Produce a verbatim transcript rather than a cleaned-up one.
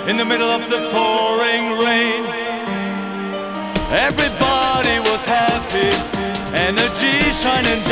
in the middle of the pouring rain. Everybody was happy, energy shining